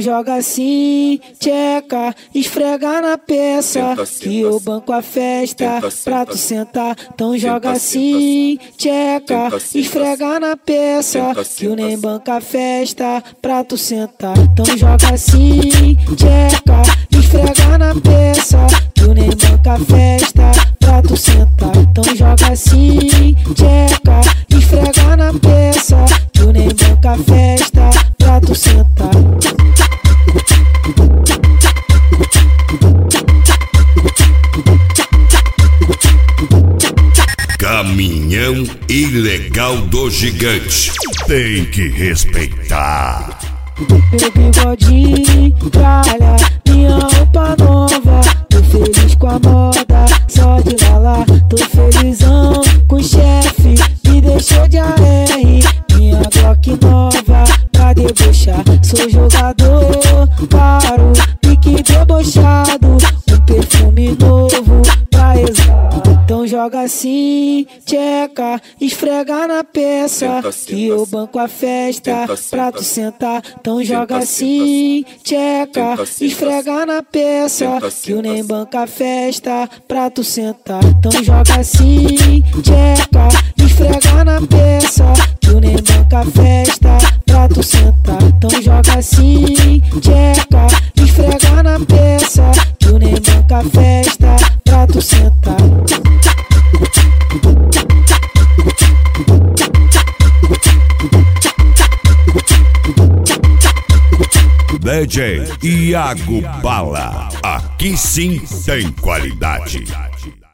joga assim, tcheca, esfrega na peça, que eu banco a festa pra tu sentar. Então joga assim, tcheca, esfrega na peça, que eu nem banca a festa pra tu sentar. Então joga assim, tcheca, esfrega na peça, que eu nem banca a festa pra tu sentar. Então joga assim, tcheca, esfrega na peça, que eu nem banca a festa pra tu sentar. Caminhão ilegal do gigante. Tem que respeitar. Meu bigodinho, tralha, minha roupa nova. Tô feliz com a moda, só de lá. Tô felizão com o chefe, me deixou de AR. Minha Glock nova pra debochar. Sou jogador, paro, pique debochado. Um perfume novo pra exalar. Então joga assim, tcheca, esfrega na peça, que eu banco a festa pra tu sentar. Então joga assim, tcheca, esfrega na peça, que eu nem banco a festa pra tu sentar. Então joga assim, tcheca, esfrega na peça, que eu nem banco a festa pra tu sentar. Então joga assim, tcheca, esfrega na peça, que eu nem banco a festa pra tu sentar. DJ Iago Bala, aqui sim tem qualidade.